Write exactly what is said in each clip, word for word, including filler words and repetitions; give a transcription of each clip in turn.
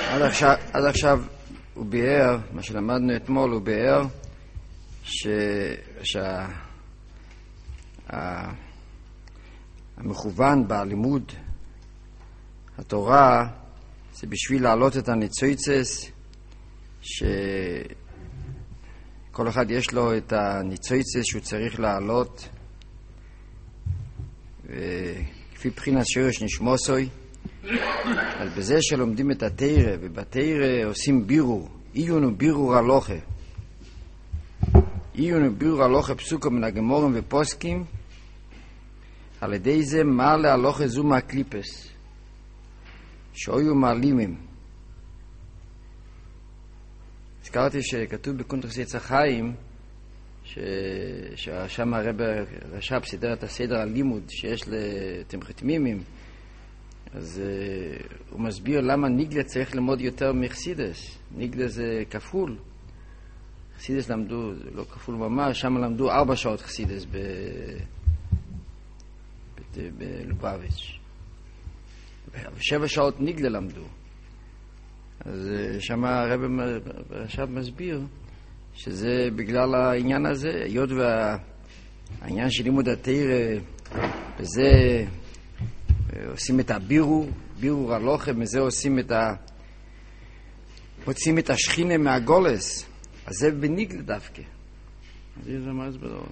עד עכשיו, עד עכשיו הוא ביאר, מה שלמדנו אתמול, הוא ביאר שהמכוון בלימוד התורה זה בשביל להעלות את הניצויצס, שכל אחד יש לו את הניצויצס שהוא צריך להעלות, וכפי בחינת שורש נשמוסוי. אז בזה שלומדים את התורה, ובתורה עושים בירור, עיון ובירור הלוכה. עיון ובירור הלוכה פסוקו מן הגמורים ופוסקים, על ידי זה מעלה הלוכה זו מהקליפס, שהיו מעלימים. הזכרתי שכתוב בקונטרס עץ החיים, ששם הרב רש"ב סידר את הסדר הלימוד שיש לתמחתמימים, אז uh, הוא מסביר למה ניגלה צריך ללמוד יותר מחסידס. ניגלה זה כפול. חסידס למדו, זה לא כפול ממש, שם למדו ארבע שעות חסידס ב... ב... בלובביץ'. שבע שעות ניגלה למדו. אז uh, שם הרב עכשיו מסביר שזה בגלל העניין הזה, היות והעניין של לימוד התורה, וזה עושים את הבירור, בירור הלוכה, מזה עושים את ה... מוצאים את השכינה מהגולס, אז זה בניגלה דווקא. זה מה זה בדור.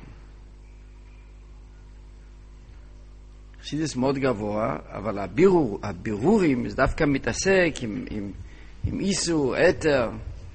חסידס מאוד גבוה, אבל הבירור, הבירורים, זה דווקא מתעסק עם, עם, עם איסור, אתר.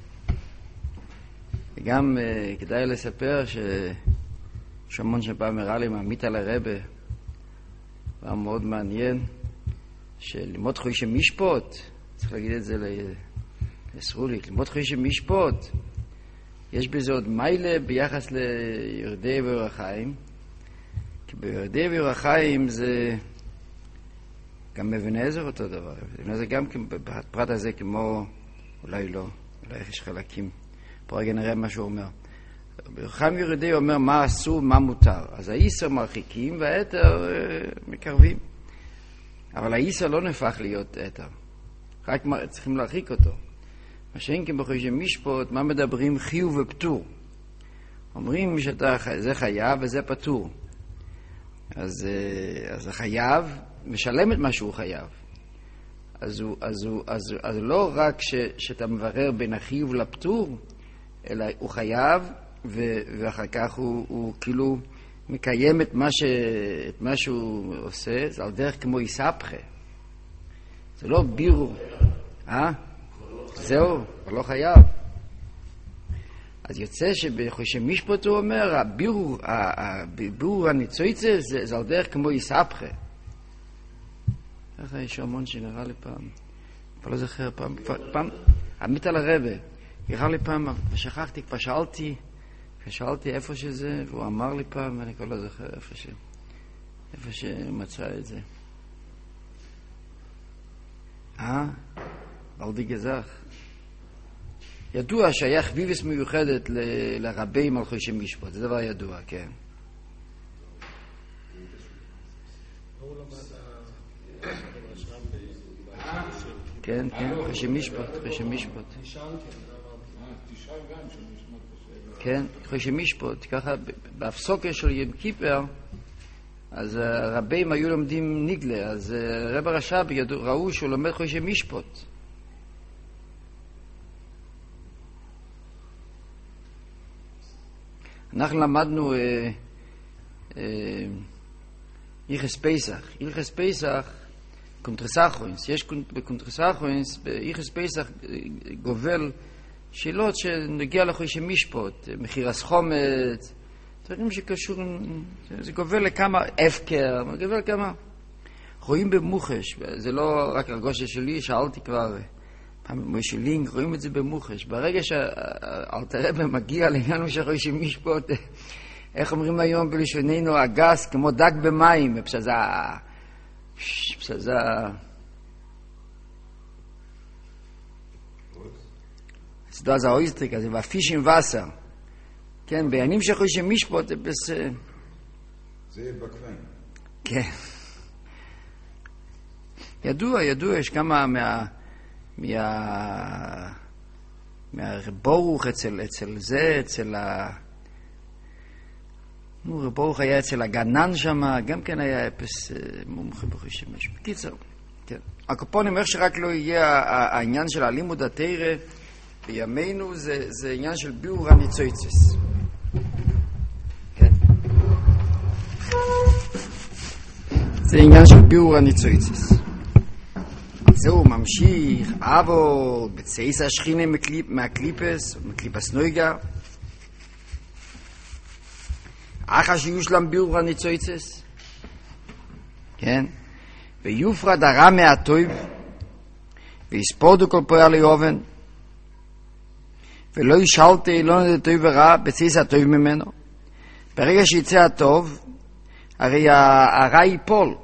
וגם uh, כדאי לספר ששמון שפעם הראה לי מעמית על הרבה, היה מאוד מעניין, שללמוד חוישי משפוט, צריך להגיד את זה לסרוליק, ללמוד חוישי משפוט, יש בזה עוד מיילה ביחס לירדי ואור החיים, כי בירדי ואור החיים זה גם מבן עזר אותו דבר, מבן עזר גם בפרט הזה כמו, אולי לא, אולי יש חלקים, פה רגע נראה מה שהוא אומר. ברחם ירדי אומר מה אסור, מה מותר. אז האיסר מרחיקים והאתר אה, מקרבים. אבל האיסר לא נפח להיות אתר. רק צריכים להרחיק אותו. מה שאין כן בחושי משפוט, מה מדברים חיוב ופטור. אומרים שזה חייב וזה פטור. אז, אה, אז החייב משלם את מה שהוא חייב. אז, הוא, אז, הוא, אז, אז לא רק ש, שאתה מברר בין החיוב לפטור, אלא הוא חייב, ו- ואחר כך הוא, הוא כאילו מקיים את מה, ש- את מה שהוא עושה, זה על דרך כמו איסבכה. זה לא בירור. אה? זהו, הוא לא חייב. אז יוצא שבחושי משפט הוא אומר, הבירור, הבירור הניצויצה זה, זה על דרך כמו איסבכה. ככה יש המון שנראה לי פעם. כבר לא זוכר פעם. פעם, עמית על הרבה. יראה לי פעם, ושכחתי, כבר שאלתי, שאלתי איפה שזה, והוא אמר לי פעם, ואני כבר לא זוכר איפה ש... איפה שמצא את זה. אה? בלדי גזח. ידוע שהיה חביבס מיוחדת ל... לרבים על חושי משפט, זה דבר ידוע, כן. כן, כן, חושי משפט, חושי משפט. כן, חושי משפט, ככה בהפסוקה של יום כיפר, אז הרבים היו לומדים ניגלה, אז רב הרש"ב ראו שהוא לומד חושי משפט. אנחנו למדנו אה, אה, איכס פסח. איכס פסח, קונטרסחוינס, יש בקונטרסחוינס, באיכס פסח גובל שאלות שנגיע לחושי משפט, מחיר הסחומץ, דברים שקשורים, זה גובל לכמה הפקר, גובל לכמה. רואים במוחש, זה לא רק הרגושה שלי, שאלתי כבר פעם משה לינק, רואים את זה במוחש. ברגע שהאלתר מגיע לעניין של חושי משפט, איך אומרים היום בלשוננו, הגס כמו דג במים, פשזה, פשזה, da za oistrik, also war Fisch im Wasser. כן, בימים שחושי משפט זה בס... זה בקוון. כן. ידוע, ידוע, יש כמה מה... מה... מהרבורוך אצל, אצל זה, אצל ה... נו, רבורוך היה אצל הגנן שם, גם כן היה אפס מומחה בחושמש. בקיצור, כן. הקופונים, איך שרק לא יהיה העניין של הלימוד התורה, בימינו זה, זה עניין של ביאור הניצוצס. כן. זה עניין של ביאור הניצוצס. זהו ממשיך, אבל בצייס השכינה מקליפ, מהקליפס, מקליפס נויגה. אחר שיושלם ביאור הניצוצס. כן. ויופרד הרע מהטוב, ויספורדו כל פועל ליובן, ולא ישאלת אילון את הטוב ורע בצייס הטוב ממנו. ברגע שיצא הטוב, הרי הרע ייפול.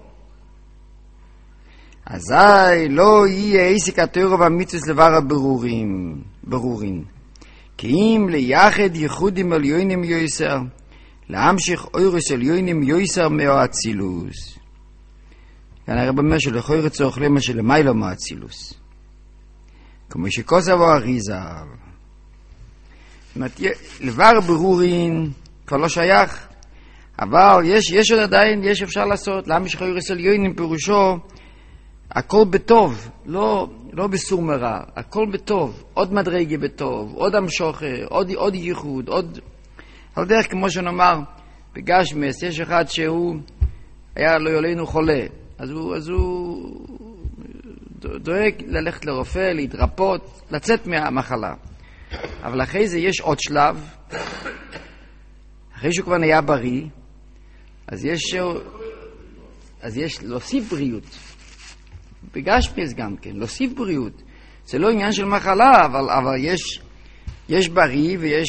אזי לא יהיה עסק התורה והמצוות לבר הברורין, ברורין. כי אם ליחד ייחודים עליונים יויסר, להמשיך אורס עליונים יויסר מהאצילוס. כאן הרב אומר שלכל רצוח למה שלמיילו מהאצילוס. כמו שכוסה ואריזה. זאת אומרת, לבר ברורין כבר לא שייך, אבל יש, יש עוד עדיין, יש אפשר לעשות, להמשיך אורס עליונים פירושו, הכל בטוב, לא, לא בסור מרע, הכל בטוב, עוד מדרגה בטוב, עוד המשוך, עוד, עוד ייחוד, עוד... על דרך כמו שנאמר, בגשמס, יש אחד שהוא היה לא יולנו חולה, אז הוא, אז הוא דואג ללכת לרופא, להתרפות, לצאת מהמחלה. אבל אחרי זה יש עוד שלב, אחרי שהוא כבר נהיה בריא, אז יש, אז יש להוסיף בריאות. בגשמס גם כן, להוסיף בריאות. זה לא עניין של מחלה, אבל, אבל יש, יש בריא ויש...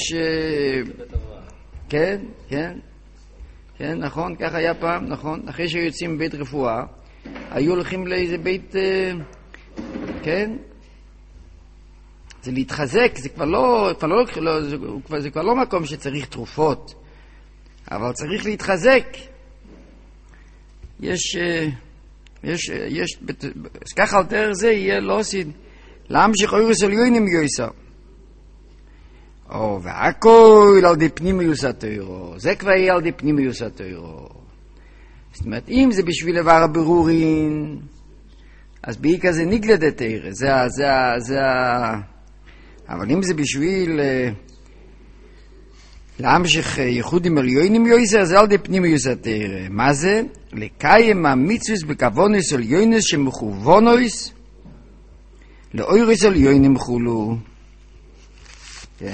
כן, כן, כן, נכון, כך היה פעם, נכון. אחרי שיוצאים מבית רפואה, היו הולכים לאיזה בית, כן, זה להתחזק, זה כבר לא, כבר לא, לא זה, כבר, זה כבר לא מקום שצריך תרופות, אבל צריך להתחזק. יש... יש, יש, אז ככה על דרך זה יהיה לא עושים, להמשיך אורס עליונים יויסר. או, והכל על די פנימיוס התוירו, זה כבר יהיה על די פנימיוס התוירו. זאת אומרת, אם זה בשביל דבר הברורין, אז בעיקר זה נגלד את תוירה, זה ה, זה ה, זה ה... אבל אם זה בשביל להמשיך ייחודים עליונים יויסר, זה על די פנימיוס התוירה. מה זה? לקיים המצווס בכוונוס עליונס שמכוונוס לאוירס עליונים חולו. כן.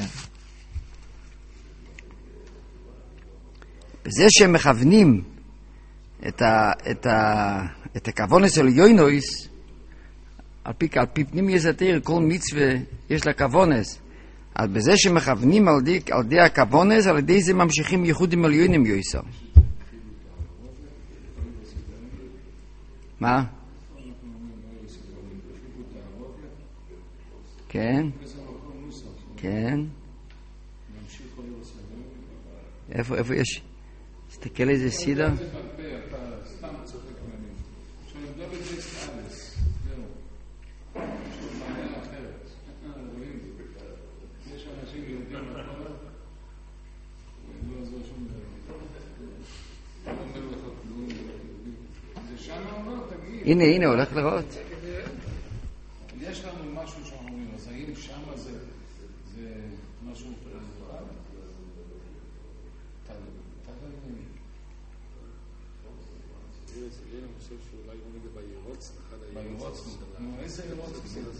בזה שהם מכוונים את ה את ה את הכוונוס עליונס, על פי על פי פנים יסתיר כל מצווה יש לה כוונוס. אז בזה שמכוונים על די על די הכוונוס, על ידי זה ממשיכים ייחודים עליונים יויסר. מה? כן? כן? איפה, איפה יש? תסתכל איזה סידה? הנה, הנה, הולך לראות. יש לנו משהו שאומרים, אז האם שמה זה משהו פרזורל? תגלני. אני חושב שאולי הוא נגד בירוץ, אחד הירוץ. איזה ירוץ?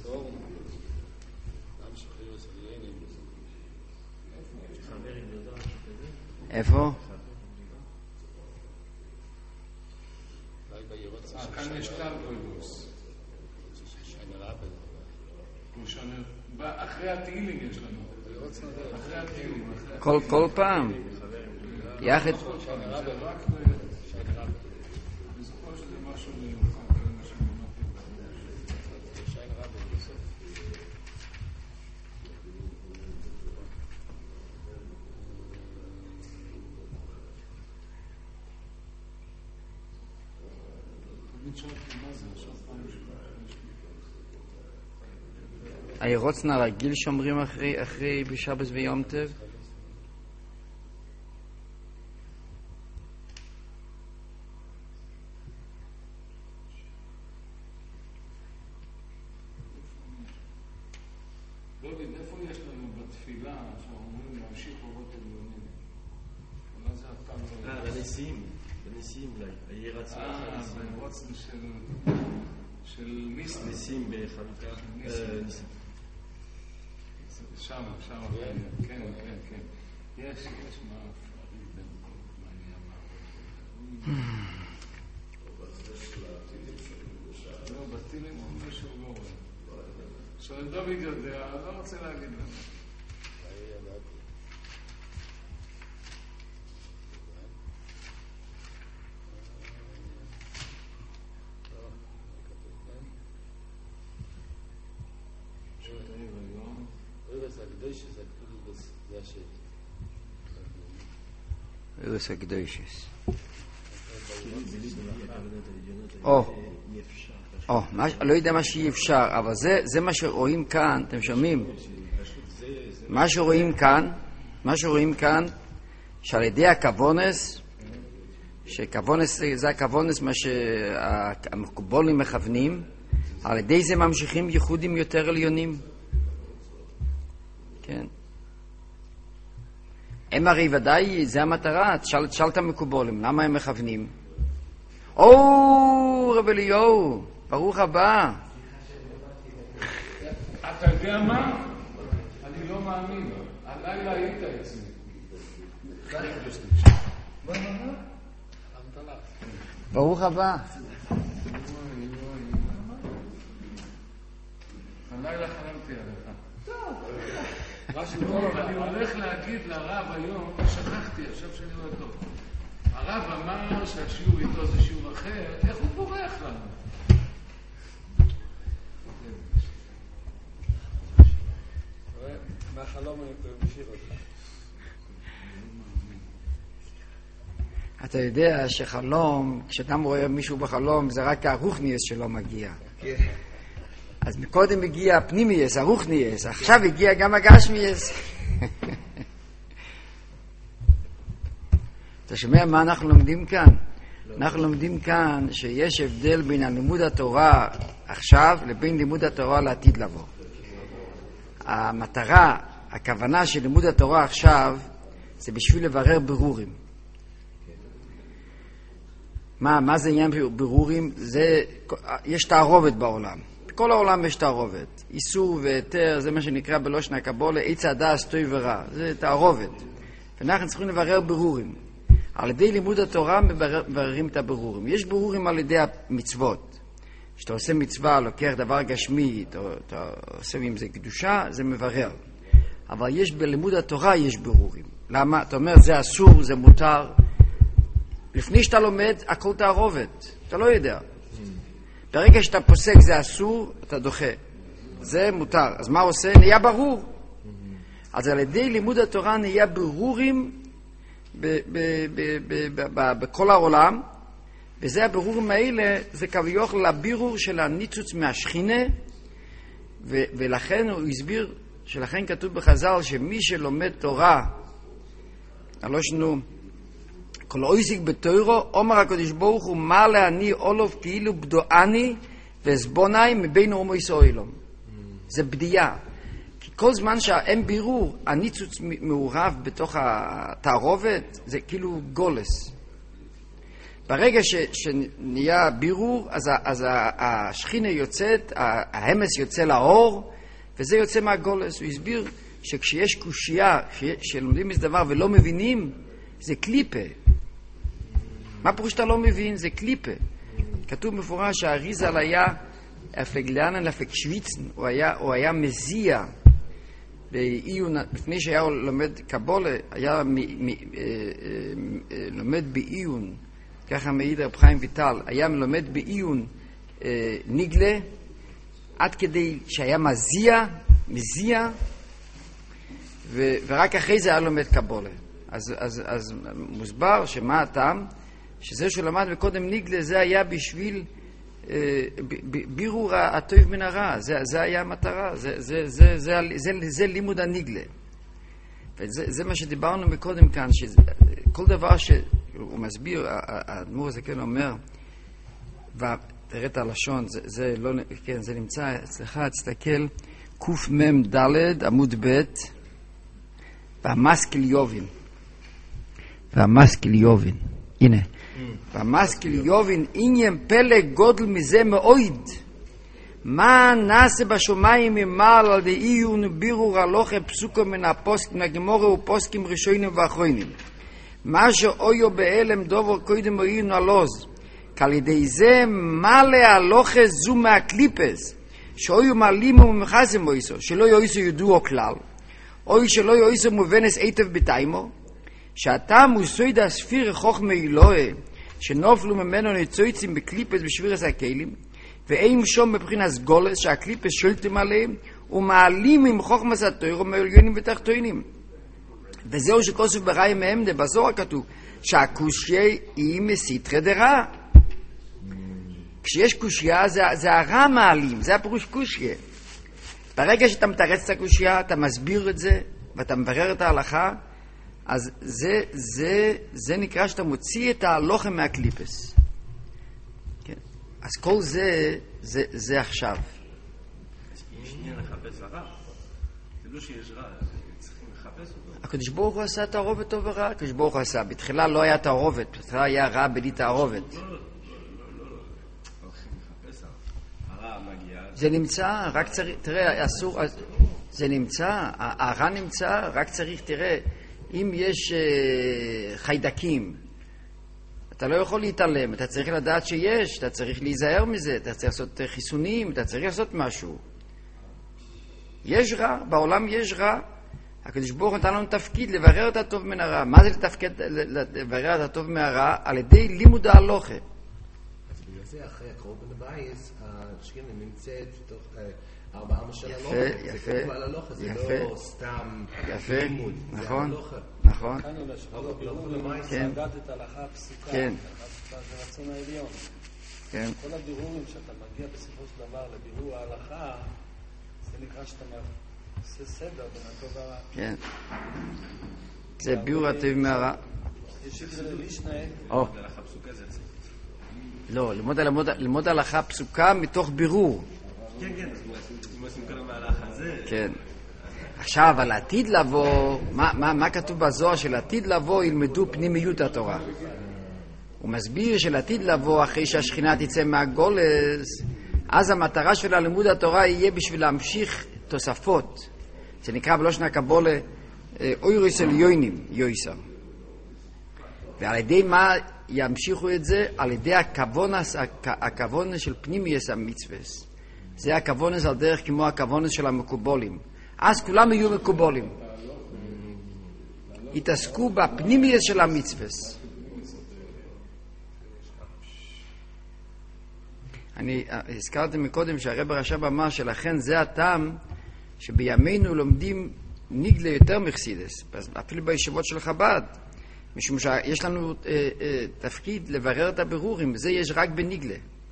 איפה? כאן יש כלל פויבוס. אחרי התהילים יש לנו. אחרי התהילים. כל פעם. יחד. בסופו שזה משהו מיוחד. תמיד שאלתי מה זה, עכשיו פעם יש הירוצנה רגיל שומרים אחרי, אחרי בשבס ויום טוב? דוד, איפה יש לנו בתפילה שאומרים להמשיך אורות עליונים? אולי זה אתה לא... אה, בנשיאים, בנשיאים אולי, הירצה. אה, בירוצנה של... של מיסט. נשיאים בחנוכה. שם, שם, כן, כן, כן. יש, יש מה... לא, בטילים הוא משהו לא רואה. עכשיו, דוד יודע, לא רוצה להגיד לנו. ארס הקדושס. או, או, לא יודע מה שאי אפשר, אבל זה מה שרואים כאן, אתם שומעים? מה שרואים כאן, מה שרואים כאן, שעל ידי הכוונס, שכוונס זה הכוונס מה שהמקובולים מכוונים, על ידי זה ממשיכים ייחודים יותר עליונים. כן. הם הרי ודאי, זה המטרה, תשאל, תשאל את המקובולים, למה הם מכוונים? או, רב אליהו, ברוך הבא. אתה יודע מה? אני לא מאמין. הלילה היית אצלי. ברוך הבא. הלילה חלמתי עליך. אני הולך להגיד לרב היום, שכחתי, עכשיו שאני רואה טוב. הרב אמר שהשיעור איתו זה שיעור אחר, איך הוא בורח לנו? מהחלום אני משאיר אותך. אתה יודע שחלום, כשאדם רואה מישהו בחלום, זה רק הרוחניאס שלו מגיע. אז מקודם הגיע הפנימייס, הרוחניאס, עכשיו הגיע גם הגשמייס. אתה שומע מה אנחנו לומדים כאן? אנחנו לומדים כאן שיש הבדל בין לימוד התורה עכשיו לבין לימוד התורה לעתיד לבוא. המטרה, הכוונה של לימוד התורה עכשיו זה בשביל לברר ברורים. מה, מה זה עניין ברורים? זה, יש תערובת בעולם. בכל העולם יש תערובת. איסור והיתר, זה מה שנקרא בלושן הקבלה, עץ הדעת טוב ורע. זה תערובת. ואנחנו צריכים לברר ברורים. על ידי לימוד התורה מבררים את הברורים. יש ברורים על ידי המצוות. כשאתה עושה מצווה, לוקח דבר גשמי, אתה, אתה עושה עם זה קדושה, זה מברר. אבל יש בלימוד התורה יש ברורים. למה? אתה אומר, זה אסור, זה מותר. לפני שאתה לומד, הכל תערובת. אתה לא יודע. ברגע שאתה פוסק זה אסור, אתה דוחה. זה מותר. אז מה עושה? נהיה ברור. אז על ידי לימוד התורה נהיה ברורים בכל העולם, וזה הבירורים האלה, זה כביכול לבירור של הניצוץ מהשכינה, ולכן הוא הסביר, שלכן כתוב בחז"ל, שמי שלומד תורה, הלא שנו, כל אויסיק בתוירו, אומר הקדוש ברוך הוא, מה לעני אולוב כאילו בדואני וסבונאי מבין אומו ישראלום. זה בדיעה. כי כל זמן שהאין בירור, הניצוץ מעורב בתוך התערובת, זה כאילו גולס. ברגע ש, שנהיה בירור, אז, אז השכינה יוצאת, ההמס יוצא לאור, וזה יוצא מהגולס. הוא הסביר שכשיש קושייה, שלומדים איזה דבר ולא מבינים, זה קליפה. מה פירוש שאתה לא מבין? זה קליפה. כתוב מפורש שהאריזל היה אפגלנן לפק שוויצן, הוא היה, הוא היה מזיע בעיון, לפני שהיה לומד קבולה, היה מ, מ, אה, אה, לומד בעיון, ככה מעיד רב חיים ויטל, היה לומד בעיון אה, ניגלה, עד כדי שהיה מזיע, מזיע, ו, ורק אחרי זה היה לומד קבולה. אז, אז, אז מוסבר שמה הטעם? שזה שהוא למד וקודם ניגלה, זה היה בשביל בירור הטוב מן הרע, זה, זה היה המטרה, זה, זה, זה, זה, זה, זה לימוד הניגלה. וזה, זה מה שדיברנו מקודם כאן, שכל דבר שהוא מסביר, האדמו"ר הזה כן אומר, ותראה את הלשון, זה, זה לא, כן, זה נמצא אצלך, תסתכל, קוף מם דלת, עמוד ב', והמשכיל יובין. והמשכיל יובין. הנה. והמשכיל יובין עניין פלא גודל מזה מאויד. מה נעשה בשומיים ממעל על די עיון בירור הלוכה פסוקו מן הפוסקים הגמורה ופוסקים ראשונים ואחרונים. מה שאויו בהלם דובר קודם עיון הלוז. כי על ידי זה מלא הלוכה זו מהקליפס. שאויו מעלים ומחסם מויסו. שלא יויסו ידועו כלל. אוי שלא יויסו מובנס היטב בתיימו. שאתה מוסויד הספיר חוכמה אלוהי, שנופלו ממנו ניצוצים בקליפס בשבירס הכלים, ואין שום מבחינת גולס שהקליפס שולטים עליהם, ומעלים עם חוכמת התורה מעליונים ותחתונים. וזהו שכוסף בראי מהמדה, בזוהר כתוב, שהקושיה היא מסתרי דרע. כשיש קושיה, זה, זה הרע מעלים, זה הפירוש קושיה. ברגע שאתה מתרץ את הקושיה, אתה מסביר את זה, ואתה מברר את ההלכה, אז זה, זה, זה נקרא שאתה מוציא את ההלוכה מהקליפס. כן. אז כל זה, זה, זה עכשיו. יש עניין לחפש הרע. זה לא שיש רע, צריכים לחפש אותו. הקדוש ברוך הוא עשה תערובת טוב ורע. הקדוש ברוך הוא עשה. בתחילה לא היה תערובת, בתחילה היה רע בלי תערובת. לא, לא, לא, לא, לא. הולכים לחפש הרע מגיע. זה נמצא, רק צריך, תראה, אסור, זה נמצא, הרע נמצא, רק צריך, תראה, אם יש uh, חיידקים, אתה לא יכול להתעלם, אתה צריך לדעת שיש, אתה צריך להיזהר מזה, אתה צריך לעשות uh, חיסונים, אתה צריך לעשות משהו. יש רע, בעולם יש רע. הקדוש ברוך הוא נתן לנו תפקיד לברר את הטוב מן הרע. מה זה לתפקיד לברר את הטוב מן הרע? על ידי לימוד ההלוכה. אז בגלל זה אחרי הקרוב בן הבייס, השכינה נמצאת בתוך ארבע אמה של הלוכה. יפה, זה יפה. כתוב על הלוכה, זה לא סתם לימוד. נכון, זה הלוכה. נכון. כאן עולה שכל לא הבירור למעשה. כן. סגדת הלכה הפסוקה. כן. הלכה הפסוקה זה רצון העליון. כן. כל הבירורים שאתה מגיע בסופו של דבר לבירור ההלכה, זה נקרא שאתה עושה סדר בין הטוב והרע. כן. זה ביור הטוב מהרע. יש שיקרה ללישנה. או. הלכה פסוקה זה צריך. לא, ללמוד, ללמוד, ללמוד הלכה פסוקה מתוך בירור. כן, כן, אם עושים כל המהלך הזה. כן. עכשיו, על עתיד לבוא, מה, מה, מה כתוב בזוהר של עתיד לבוא, ילמדו פנימיות התורה. הוא מסביר של עתיד לבוא, אחרי שהשכינה תצא מהגולס, אז המטרה של הלימוד התורה יהיה בשביל להמשיך תוספות. זה נקרא בלושן הקבולה, אוירוס עליונים, יויסר. ועל ידי מה ימשיכו את זה? על ידי הכוונס, הכוונס של פנימייס המצווס. זה הכוונס על דרך כמו הכוונס של המקובולים. אז כולם יהיו מקובולים. יתעסקו בפנימייס של המצווס. אני הזכרתי מקודם שהרב רש"ב אמר שלכן זה הטעם שבימינו לומדים ניגלה יותר מחסידס, אפילו בישיבות של חב"ד, משום שיש לנו אה, אה, תפקיד לברר את הבירורים, זה יש רק בניגלה.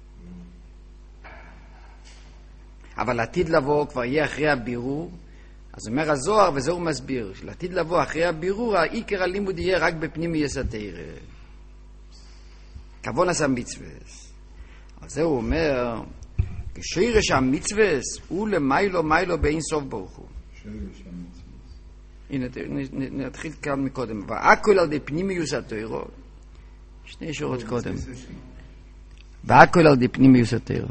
אבל עתיד לבוא כבר יהיה אחרי הבירור, אז אומר הזוהר, וזה הוא מסביר, שלעתיד לבוא אחרי הבירור, העיקר הלימוד יהיה רק בפנימייס התורה. כוונס המצווס. אז זה הוא אומר, כשורש המצווס הוא למיילו מיילו באין סוף ברוך הוא. שורש המצווס. הנה, נתחיל כאן מקודם. והכל על די פנימיוס התורה. שני שורות קודם. והכל על די פנימיוס התורה.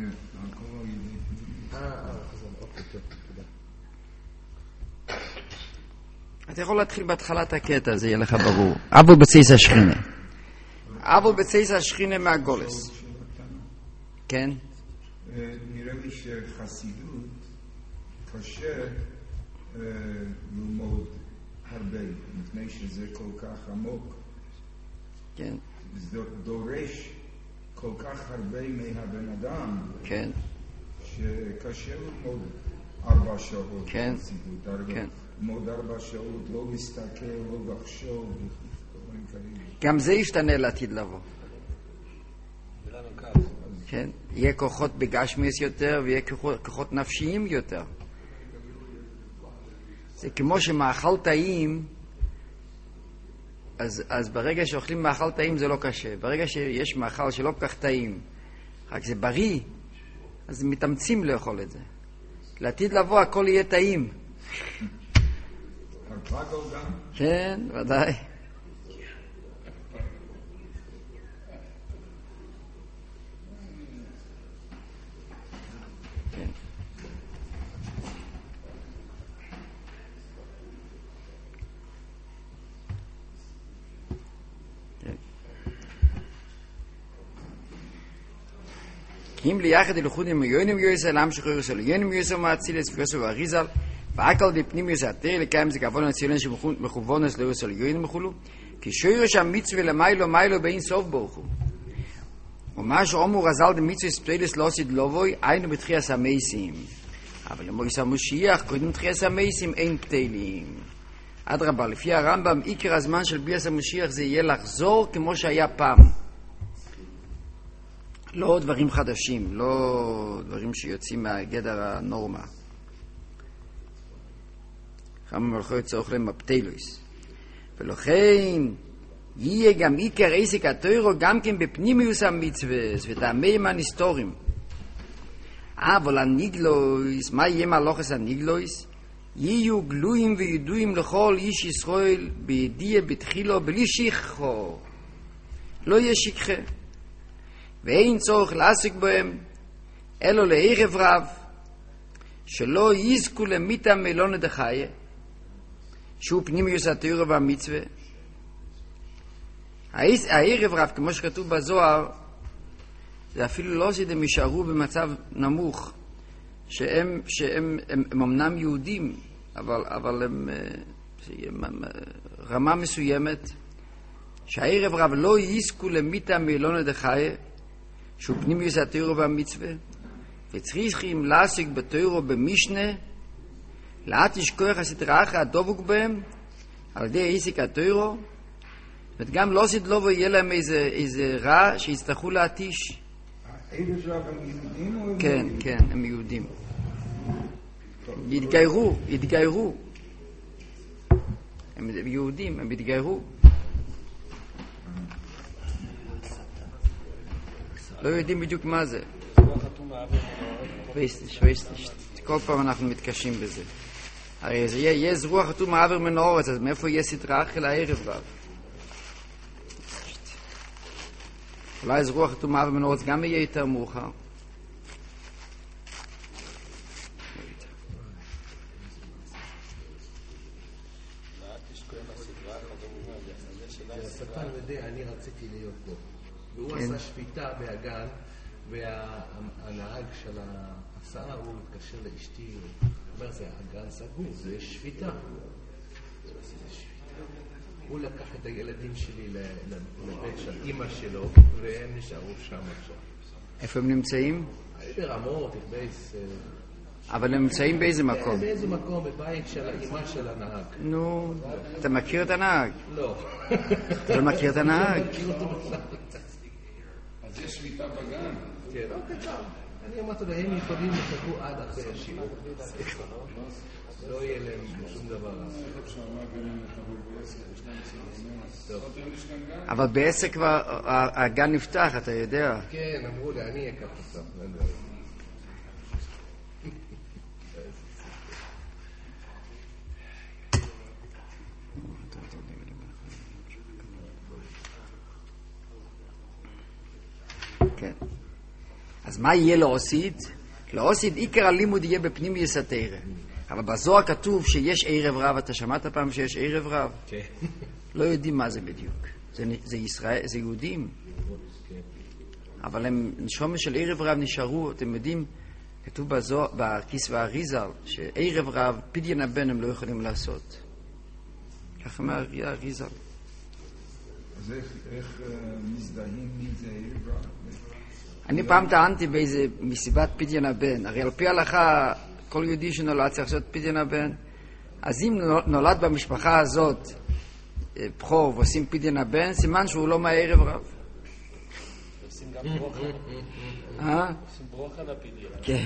אתה יכול להתחיל בהתחלת הקטע, זה יהיה לך ברור. אבל בצייס השכינה. אבל בצייס השכינה מהגולס. כן? נראה לי שחסידות קשה ללמוד הרבה, מפני שזה כל כך עמוק. כן. זה דורש כל כך הרבה מהבן אדם. כן. שקשה ללמוד ארבע שעות. כן. חסידות. כן. ללמוד ארבע שעות, לא להסתכל, לא לחשוב. גם זה ישתנה לעתיד לבוא. זה לנו קל. כן? יהיה כוחות בגשמיס יותר ויהיה כוחות, כוחות נפשיים יותר. זה כמו שמאכל טעים, אז, אז ברגע שאוכלים מאכל טעים זה לא קשה. ברגע שיש מאכל שלא כל כך טעים, רק זה בריא, אז מתאמצים לאכול את זה. לעתיד לבוא הכל יהיה טעים. כן, ודאי. אם ליחד הלכודים מיונים יויסה להמשיך יויסה ליונים יויסה מהצילס ויוסה והריזל ועקל דפנים יויסה התר לקיים זה כבון הציולן שמכוונס ליויסה ליונים מחולו כי שוירש המצווה למיילו מיילו באין סוף בורחו ומה שאומר רזל דמצווה ספטלס לא עשיד לובוי היינו בתחייס המייסים אבל למויס המושיח קודם תחייס המייסים אין פתלים אדרבה לפי הרמב"ם עיקר הזמן של ביאס המושיח זה יהיה לחזור כמו שהיה פעם לא דברים חדשים, לא דברים שיוצאים מהגדר הנורמה. חמה מלכו יצורך להם הפתילויס. ולכן יהיה גם עיקר עסק התוירו גם כן בפנימיוס המצווה וטעמי מהנסתורים. אבל הניגלויס, מה יהיה מהלוכס הניגלויס? יהיו גלויים וידועים לכל איש ישראל בידיע בתחילו בלי שכחו. לא יהיה שכחה. ואין צורך לעסק בהם, אלו לערב רב, שלא יזכו למיתה מלונה דחיה, שהוא פנימיוס התורה והמצווה. הערב רב, כמו שכתוב בזוהר, זה אפילו לא שהם יישארו במצב נמוך, שהם, שהם הם, הם אמנם יהודים, אבל, אבל הם רמה מסוימת, שהערב רב לא יזכו למיתה מלונה דחיה, שהוא פנימיוס התורה והמצווה, וצריכים לעסק בתורה במשנה, לאט ישכוח הסדרה אחת הדבוק בהם, על ידי עסק התורה, וגם לא עשית לו ויהיה להם איזה, איזה רע שיצטרכו להתיש. הערב רב הם יהודים או הם כן, יהודים? כן, הם יהודים. יתגיירו, יתגיירו. הם יהודים, הם יתגיירו. לא יודעים בדיוק מה זה. וויסטיש, וויסטיש. כל פעם אנחנו מתקשים בזה. הרי זה יהיה זרוע חתום מעבר מן האורץ, אז מאיפה יהיה סדרה אחרי הערב רב? אולי זרוע חתום מעבר מן האורץ גם יהיה יותר מאוחר. השטן יודע, אני רציתי להיות פה. והוא עשה שפיטה בהגן, והנהג של ההסעה, הוא מתקשר לאשתי, הוא אומר, זה הגן סגור, זה שפיטה. הוא לקח את הילדים שלי לבית של אמא שלו, והם נשארו שם עכשיו. איפה הם נמצאים? ברמות, בייס... אבל הם נמצאים באיזה מקום? באיזה מקום, בבית של האמא של הנהג. נו, אתה מכיר את הנהג? לא. אתה לא מכיר את הנהג? אז יש שביתה בגן. כן, לא קצר. אני אמרתי לו, הם יכולים לחכו עד אחרי השיעור. לא יהיה להם שום דבר. אבל בעסק כבר הגן נפתח, אתה יודע. כן, אמרו לי, אני אקח אותם. כן. אז מה יהיה לעושית? לעושית עיקר הלימוד יהיה בפנימיוס התורה. אבל בזוהר כתוב שיש ערב רב. אתה שמעת פעם שיש ערב רב? כן. לא יודעים מה זה בדיוק. זה, זה ישראל, זה יהודים. אבל הם נשומות של ערב רב נשארו, אתם יודעים, כתוב בזוהר, בכיס והאריזל, שערב רב, פדיון הבן הם לא יכולים לעשות. ככה מהאריזל. אז איך, איך מזדהים מי זה ערב רב? אני פעם טענתי באיזה מסיבת פדיון הבן. הרי על פי ההלכה, כל יהודי שנולד צריך לעשות פדיון הבן. אז אם נולד במשפחה הזאת בחור ועושים פדיון הבן, סימן שהוא לא מהערב רב. אה? עושים ברוכה לפדירה. כן.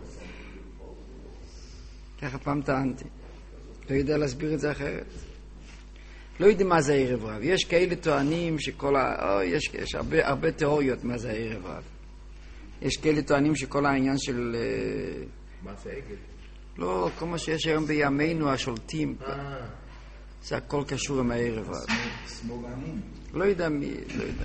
ככה פעם טענתי. לא יודע להסביר את זה אחרת. לא יודעים מה זה ערב רב. יש כאלה טוענים שכל ה... או, יש, יש הרבה, הרבה תיאוריות מה זה ערב רב. יש כאלה טוענים שכל העניין של... מה זה עגל? לא, כל מה שיש היום בימינו השולטים. אה. זה הכל קשור עם הערב רב. שמאלנים. לא יודע מי, לא יודע.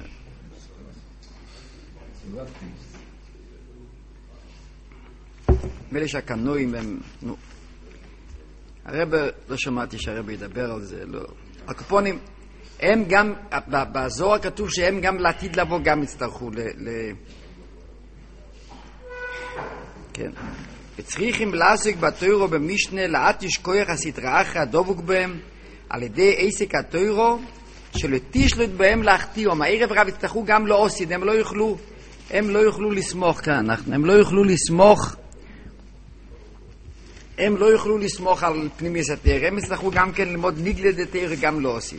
מילא שהקנועים הם... נו. הרב, לא שמעתי שהרב ידבר על זה, לא. הקופונים, הם גם, בזוהר כתוב שהם גם לעתיד לבוא גם יצטרכו ל... ל... כן. וצריכים לעסוק בתוירו במשנה לעתיש כוח הסדרה אחרי הדבוק בהם על ידי עסק התוירו שלא תשלוט בהם להחטיאום. הערב רב יצטרכו גם לא עושים, הם לא יוכלו, הם לא יוכלו לסמוך כאן, הם לא יוכלו לסמוך הם לא יוכלו לסמוך על פנימיוס התורה, הם יצטרכו גם כן ללמוד ניגלה דתורה גם לא עושים.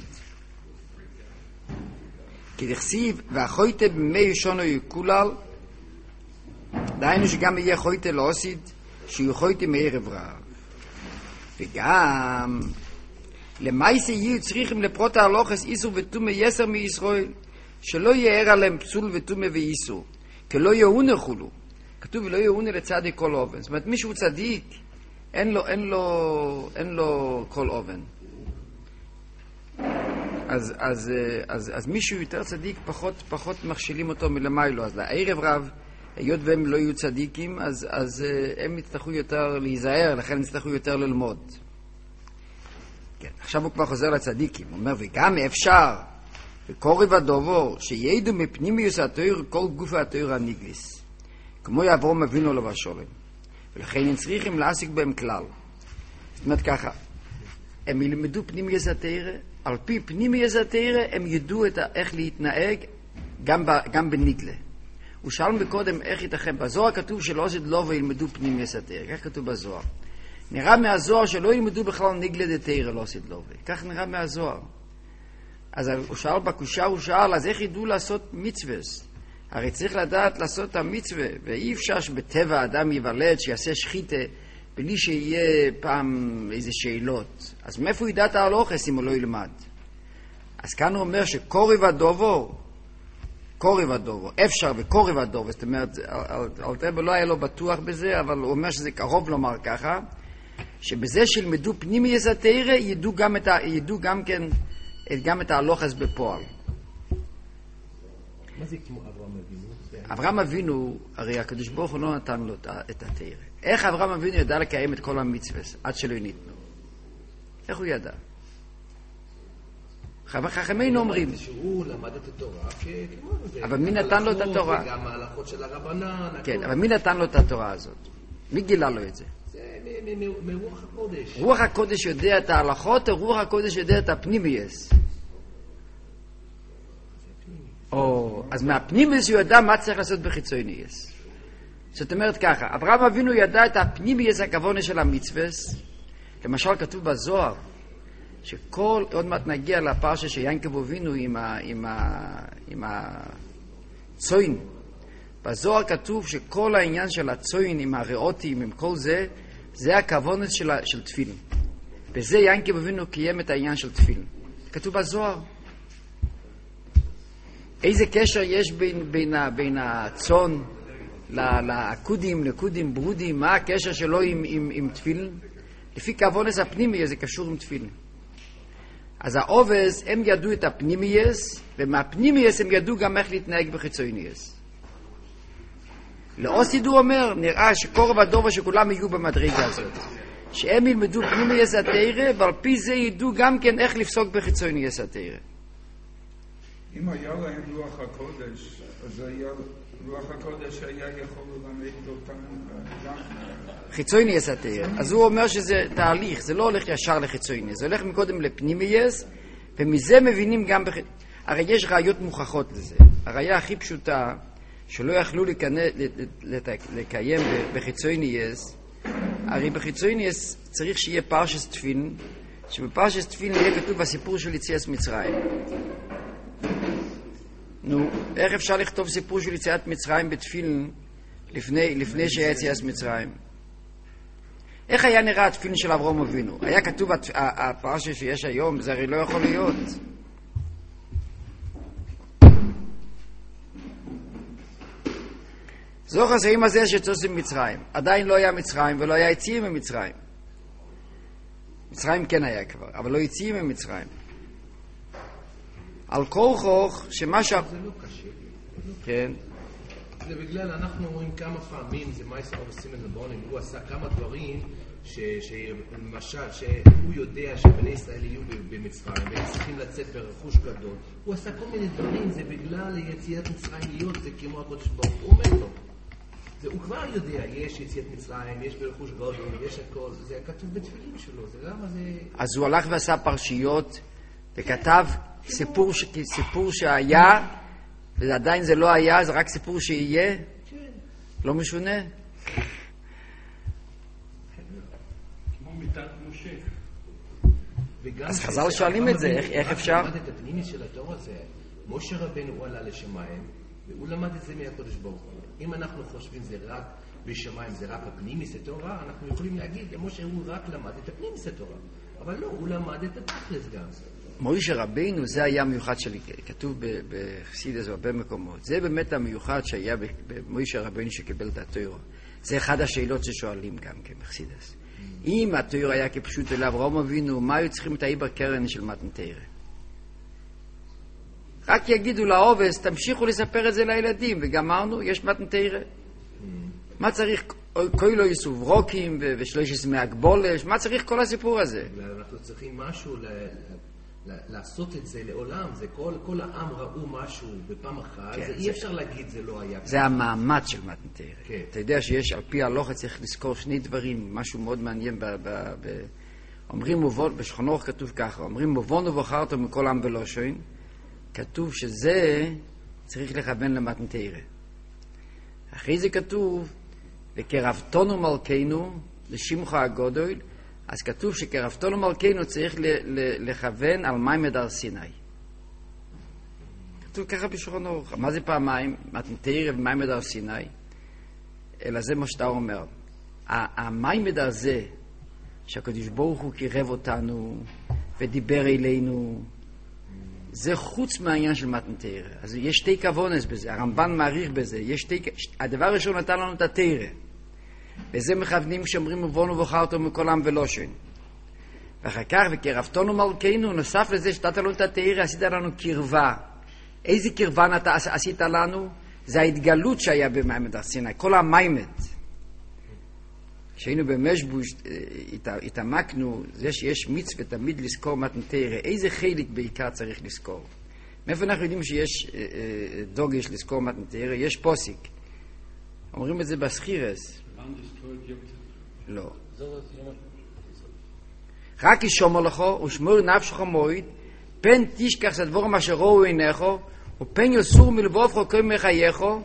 כי דכסיב והחויטה במי ישונו יקולל, דהיינו שגם יהיה חויטה לא עושים, שיהיו חויטה מערב רב. וגם למעשה יהיו צריכים לפרוט ההלוכס איסור ותומה יסר מישראל, שלא יאר עליהם פסול ותומה ואיסור, כי לא יאונה חולו. כתוב לא יאונה לצדיק כל אובן. זאת אומרת, מישהו צדיק, אין לו, אין לו, אין לו כל אובן. אז, אז, אז, אז מישהו יותר צדיק, פחות, פחות מכשילים אותו מלמיילו. אז לערב רב, היות והם לא יהיו צדיקים, אז, אז הם יצטרכו יותר להיזהר, לכן יצטרכו יותר ללמוד. כן, עכשיו הוא כבר חוזר לצדיקים. הוא אומר, וגם אפשר, וקורב הדובור, שידעו מפנימיוס התויר כל גוף התויר הניגליס. כמו יעברום אבינו לו בשולם. ולכן הם צריכים להעסיק בהם כלל. זאת אומרת ככה, הם ילמדו פנימיוס התויר, על פי פנימיוס התויר הם ידעו את איך להתנהג גם, ב, גם בניגלה. הוא שאל מקודם איך ייתכן. בזוהר כתוב שלא עושה לא וילמדו פנימיוס התויר. כך כתוב בזוהר. נראה מהזוהר שלא ילמדו בכלל ניגלה דתויר לא עושה לא. כך נראה מהזוהר. אז הוא שאל בקושה, הוא שאל, אז איך ידעו לעשות מצווס? הרי צריך לדעת לעשות את המצווה, ואי אפשר שבטבע האדם ייוולד, שיעשה שחיתה, בלי שיהיה פעם איזה שאלות. אז מאיפה הוא ידע את ההלוכס אם הוא לא ילמד? אז כאן הוא אומר שקורב הדובור, קורב הדובור, אפשר וקורב הדובור, זאת אומרת, אלתרבה לא היה לו בטוח בזה, אבל הוא אומר שזה קרוב לומר ככה, שבזה שילמדו פנימיוס התורה, ידעו גם, את ה, ידעו גם כן, גם את ההלוכס בפועל. מה זה כמו אברהם אבינו? אברהם אבינו, הרי הקדוש ברוך הוא לא נתן לו את התורה. איך אברהם אבינו ידע לקיים את כל המצוות עד שלא ניתנו? איך הוא ידע? חכמינו אומרים. שהוא למד את התורה. אבל מי נתן לו את התורה? וגם ההלכות של הרבנן. כן, אבל מי נתן לו את התורה הזאת? מי גילה לו את זה? זה מרוח הקודש. רוח הקודש יודע את ההלכות, או רוח הקודש יודע את הפנימיוס? או, אז מהפנימיוס הוא ידע מה צריך לעשות בחיצוניוס. זאת אומרת ככה, אברהם אבינו ידע את הפנימיוס הכוונה של המצווס. למשל כתוב בזוהר, שכל, עוד מעט נגיע לפרשה שיעקב אבינו עם ה, עם ה, עם הצוין. בזוהר כתוב שכל העניין של הצוין עם הריאותים, עם כל זה, זה הכוונה של, של תפילין. בזה יעקב אבינו קיים את העניין של תפילין. כתוב בזוהר. איזה קשר יש בין, בין, בין הצאן לעקודים, לקודים, ברודים? מה הקשר שלו עם, עם, עם תפילין? לפי כוונס הפנימי זה קשור עם תפילין. אז העובס, הם ידעו את הפנימייס, ומהפנימייס הם ידעו גם איך להתנהג בחיצוניוס. לאוסיד הוא אומר, נראה שקורב הדובר שכולם יהיו במדרגה הזאת. שהם ילמדו פנימייס התורה, ועל פי זה ידעו גם כן איך לפסוק בחיצוניוס התורה. אם היה להם רוח הקודש, אז היה, רוח הקודש היה יכול ללמד אותם גם... חיצוניוס התורה. אז הוא אומר שזה תהליך, זה לא הולך ישר לחיצוניוס, זה הולך מקודם לפנימייס, ומזה מבינים גם... בח... הרי יש ראיות מוכחות לזה. הראיה הכי פשוטה, שלא יכלו לקנה, לקיים בחיצוניוס, הרי בחיצוניוס צריך שיהיה פרשס תפילין, שבפרשס תפילין יהיה כתוב הסיפור של יציאת מצרים. נו, איך אפשר לכתוב סיפור של יציאת מצרים בתפילין לפני, לפני שהיה יציאת מצרים. איך היה נראה התפילין של אברהם אבינו? היה כתוב, הפרשה שיש היום, זה הרי לא יכול להיות. זוכר זה עם הזה שצוסים מצרים. עדיין לא היה מצרים ולא היה יציאים ממצרים. מצרים כן היה כבר, אבל לא יציאים ממצרים. על כורחוך שמה ש... זה לא קשה. כן. זה בגלל, אנחנו אומרים כמה פעמים, זה מייס אור סימן לבונים, הוא עשה כמה דברים, למשל, שהוא יודע שבני ישראל יהיו במצרים, והם צריכים לצאת ברכוש גדול. הוא עשה כל מיני דברים, זה בגלל יציאת מצרים להיות, זה כמו הקודש ברוך הוא אומר לו. זה, הוא כבר יודע, יש יציאת מצרים, יש ברכוש גדול, יש הכל, זה כתוב בתפילים שלו, זה למה זה... אז הוא הלך ועשה פרשיות, וכתב סיפור, ש... סיפור שהיה, ועדיין זה לא היה, זה רק סיפור שיהיה, כן. לא משונה. כמו מיטת משה. אז חז"ל שואלים את זה, איך, איך אפשר? הוא למד את הפנימי של התורה הזה. משה רבנו הוא עלה לשמיים, והוא למד את זה מהקודש ברוך הוא. אם אנחנו חושבים זה רק בשמיים, זה רק הפנימי של התורה, אנחנו יכולים להגיד, משה הוא רק למד את הפנימי של התורה. אבל לא, הוא למד את התכלס גם. משה רבנו, זה היה מיוחד שלי, כתוב בחסידות בהרבה מקומות. זה באמת המיוחד שהיה במשה רבנו שקיבל את התורה. זה אחד השאלות ששואלים גם כן בחסידות. אם התורה היה כפשוט אל אברהם אבינו, מה היו צריכים את העיבר קרן של מתן תורה? רק יגידו לעובס, תמשיכו לספר את זה לילדים, וגמרנו, יש מתן תורה. מה צריך, כל לא יסוב רוקים ושלוש עשרה מהגבולש, מה צריך כל הסיפור הזה? אנחנו צריכים משהו לעשות את זה לעולם, זה כל, כל העם ראו משהו בפעם אחת, כן, זה זה, אי אפשר להגיד זה לא היה. זה המעמד של מתן תורה. כן. אתה יודע שיש על פי הלוכה צריך לזכור שני דברים, משהו מאוד מעניין, ב, ב, ב, אומרים מובון, בשולחן ערוך כתוב ככה, אומרים מובון ובחרתו מכל עם ולושן, כתוב שזה צריך לכוון למתן תורה. אחרי זה כתוב, וקרבתנו מלכנו לשמך הגדול, אז כתוב שקרבתנו מלכנו צריך ל- ל- לכוון על מים הר סיני. כתוב ככה בשולחן ערוך. מה זה פעמיים? מתן תורה ומים הר סיני? אלא זה מה שאתה אומר. המים הר זה, שהקדוש ברוך הוא קירב אותנו ודיבר אלינו, זה חוץ מהעניין של מתן תורה. אז יש שתי כוונס בזה, הרמב"ן מעריך בזה. יש שתי... הדבר הראשון נתן לנו את התורה. וזה מכוונים כשאומרים ובונו ובחרתו מכל עם ולושן. ואחר כך, וקרבתנו מלכנו, נוסף לזה שתת לנו את התורה, עשית לנו קרבה. איזה קרבה אתה עשית לנו? זה ההתגלות שהיה במעמד הר סיני, כל המיימד. כשהיינו במשבוש, התעמקנו, זה שיש מצווה תמיד לזכור מתן תורה. איזה חלק בעיקר צריך לזכור? מאיפה אנחנו יודעים שיש דוגש לזכור מתן תורה? יש פוסיק. אומרים את זה בסחירס. לא. רק ישומר לכו ושמור נפשך מועיד, פן תשכח סדבור מה שראו עיניכו, ופן יסור מלבובך כל מחייכו,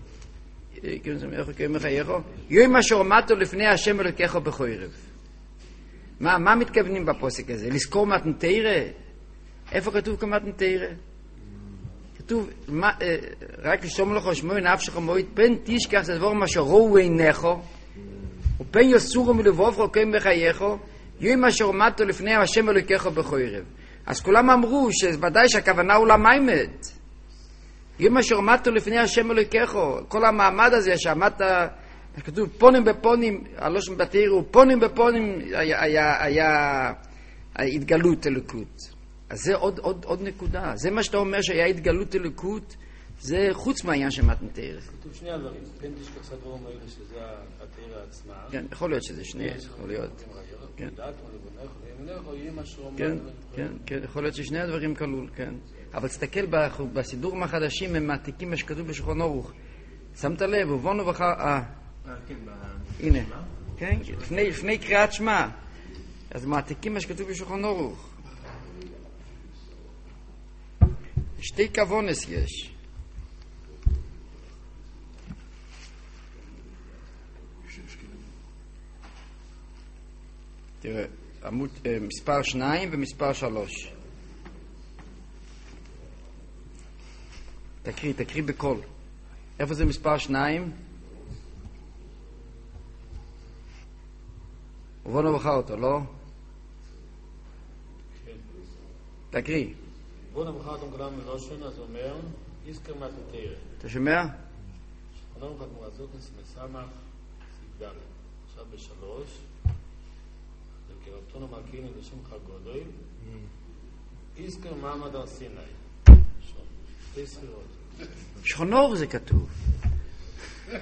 יום אשר עמדתו לפני השם אלוקיך בחורף. מה, מה מתכוונים בפוסק הזה? לזכור מתן תורה? איפה כתוב כמתן תורה? כתוב, מה, רק לשום לך שמור נפשך מועיד, פן תשכח סדבור מה שראו עיניכו, ופן יסורו מלבובך כל מחייכו, יום אשר עמדתו לפני השם אלוקיך בחורף. אז כולם אמרו שוודאי שהכוונה הוא למיימד. יום אשר עמדתו לפני השם אלוקיך, כל המעמד הזה שעמדת, כתוב פונים בפונים, הלושן בתורה, פונים בפונים היה, היה, היה התגלות אלוקות. אז זה עוד, עוד, עוד נקודה. זה מה שאתה אומר שהיה התגלות אלוקות, זה חוץ מהעניין של מתן תורה. כתוב שני הדברים, פן תשכח סדבור מאלה שזה התורה עצמה. כן, יכול להיות שזה שני, יכול להיות. כן. כן, כן, כן, יכול להיות ששני הדברים כלול, כן. אבל תסתכל בסידורים החדשים, הם מעתיקים מה שכתוב בשולחן ערוך. שמת לב, ובונו בחר... אה, הנה. כן, לפני קריאת שמע. אז מעתיקים מה שכתוב בשולחן ערוך. שתי כוונס יש. תראה, עמוד, מספר שניים ומספר שלוש. תקריא, תקריא בכל. איפה זה מספר שניים? ובונו בחר אותו, לא? תקריא. בונו בחר אותו כולם מלושן, אז אומר, איסקר מתתרא. אתה שומע? שכוננו חגמור הזוקנס מסמך, סיגדל. עכשיו בשלוש, וכרבתונו מקינים לשמחה גודל, איסקר מעמד הר סיני. שתי ספירות. שכונור זה כתוב. תמיד,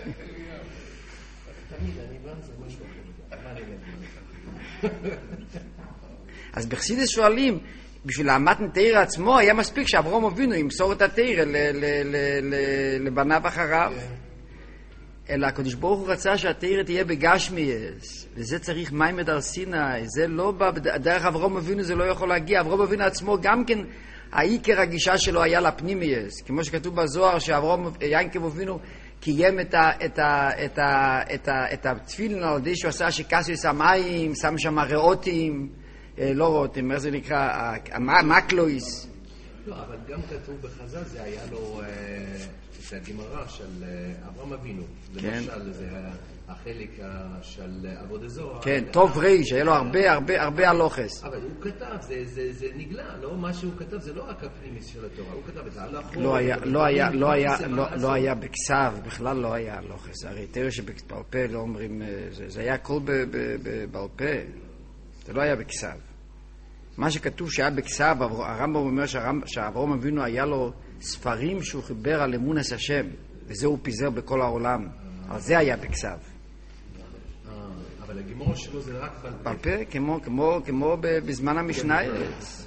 אני בא, זה משהו אחר. מה אני מבין? אז בחסידות שואלים, בשביל המתן תאיר עצמו היה מספיק שאברהם אבינו ימסור את התאיר לבניו אחריו. אלא הקדוש ברוך הוא רצה שהתאיר תהיה בגשמיאס, וזה צריך מים הר סיני, זה לא בא, דרך אברהם אבינו זה לא יכול להגיע. אברהם אבינו עצמו גם כן, העיקר הגישה שלו היה לפנימייס, כמו שכתוב בזוהר שאברהם יעקב אבינו קיים את ה את ה את ה את ה את התפילין על ידי שהוא עשה שכסו המים, שם שם ריאותים, לא ריאותים, איך זה נקרא, המקלויס. לא, אבל גם כתוב בחז"ל, זה היה לו את הגמרא של אברהם אבינו. למשל, זה החלק של עבודת זוהר. כן, טוב ריש, היה לו הרבה הרבה הרבה הלוכס. אבל הוא כתב, זה נגלה, לא? מה שהוא כתב זה לא רק הפנימיס של התורה, הוא כתב את זה על החור. לא היה, לא היה, לא היה, לא היה בכסף, בכלל לא היה הלוכס. הרי תראה שבעל פה לא אומרים, זה היה הכל בעל פה, זה לא היה בכסף. מה שכתוב שהיה בכסף, הרמב"ם אומר שאברהם אבינו היה לו ספרים שהוא חיבר על אמונת השם, וזה הוא פיזר בכל העולם. על זה היה בכסף. אבל הגימור שלו זה רק בעל פה. בעל פה, כמו, כמו, כמו בזמן המשנה. אבל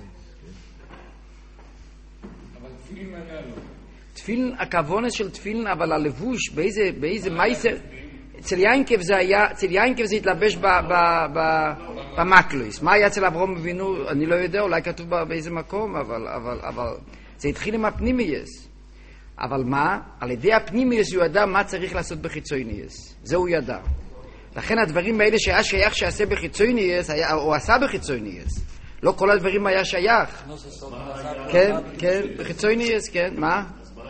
תפילין היה לו. תפילין, הכוונס של תפילין, אבל הלבוש, באיזה, באיזה מייסר, אצל יינקב זה היה, אצל יינקב זה התלבש במקלויס. מה היה אצל אברהם אבינו? אני לא יודע, אולי כתוב באיזה מקום, אבל, אבל, אבל, זה התחיל עם הפנימייס. אבל מה? על ידי הפנימייס הוא ידע מה צריך לעשות בחיצוניוס. זה הוא ידע. לכן הדברים האלה שהיה שייך שעשה בחיצוניוס, הוא עשה בחיצוניוס. לא כל הדברים היה שייך. כן, כן, בחיצוניוס, כן, מה?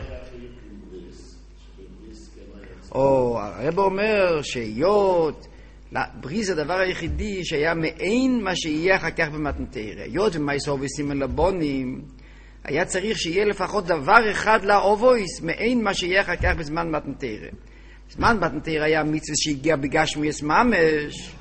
או, הרב אומר שהיות, בריס הדבר היחידי שהיה מעין מה שיהיה אחר כך במתן תאיר. היות ומייסור וסימן לבונים, היה צריך שיהיה לפחות דבר אחד לאובויס, מעין מה שיהיה אחר כך בזמן מתן תאיר. בזמן מתן תאיר היה מצווה שהגיע בגשמיאס ממש.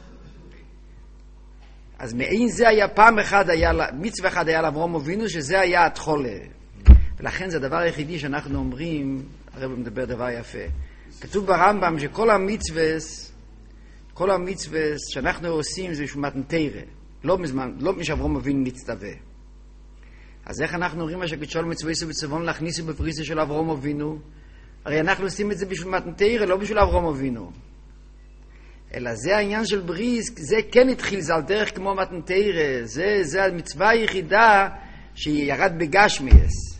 אז מעין זה היה פעם אחד, היה, מצווה אחד היה לאברהם אבינו, שזה היה התחולה. ולכן זה הדבר היחידי שאנחנו אומרים, הרב מדבר דבר יפה. כתוב ברמב"ם שכל המצווס, כל המצווס שאנחנו עושים זה בשביל מתן תאיר. לא מזמן, לא משאברהם אבינו מצטווה. אז איך אנחנו אומרים שהקדוש ברוך הוא מצווה בצוון להכניס בפריסה של אברהם אבינו? הרי אנחנו עושים את זה בשביל מתן תאיר, לא בשביל אברהם אבינו. אלא זה העניין של בריס, זה כן התחיל, זה על דרך כמו מתן תאיר, זה, זה המצווה היחידה שירד בגשמיאס.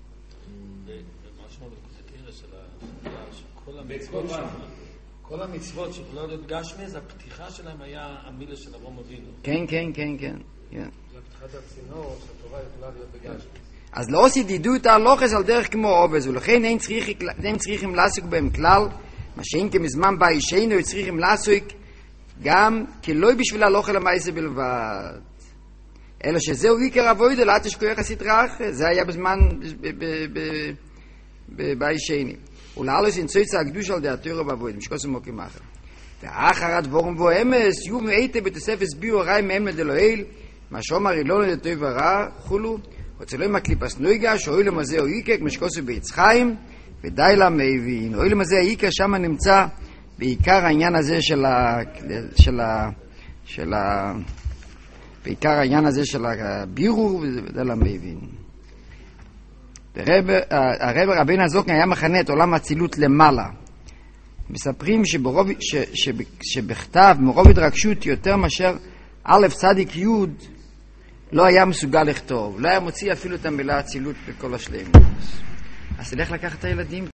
כל המצוות שיכולות להיות גשמיאס, הפתיחה שלהם היה המילה של אברהם אבינו. כן, כן, כן, כן. זה פתיחת הצינור שהתורה יכולה להיות בגשמיאס. אז לא עשי דידו את ההלוכס על דרך כמו עובז, ולכן אין צריכים לעסוק בהם כלל, מה שאין כמזמן בא אישנו, צריכים לעסוק גם כלא בשביל הלוך אל המעשה בלבד. אלא שזהו עיקר אבוידו, לא תשכוח הסדרה אחרת. זה היה בזמן בא אישני. ולעלוס אינצויץ הקדוש על דעתו באבוידו, משקוס ומוקים אחר. ואחר הדבורם בו אמס, יום ואיתה בתוספת ביו הרי מאמד אלוהיל, מה שאומר אילון לדתו ורע, חולו, וצלוים הקליפס נויגה, שאוילם הזה הוא עיקר, משקוס וביצחיים, ודי לה מבין. אוילם הזה העיקר, שם נמצא בעיקר העניין הזה של ה... של ה... של ה... בעיקר העניין הזה של הבירור, ודי לה מבין. הרב רבינו הזוקן היה מכנה את עולם הצילות למעלה. מספרים שברוב, ש, ש, שבכתב מרוב התרגשות יותר מאשר א' צדיק י' לא היה מסוגל לכתוב, לא היה מוציא אפילו את המילה הצילות בכל השלמים. אז תלך לקחת את הילדים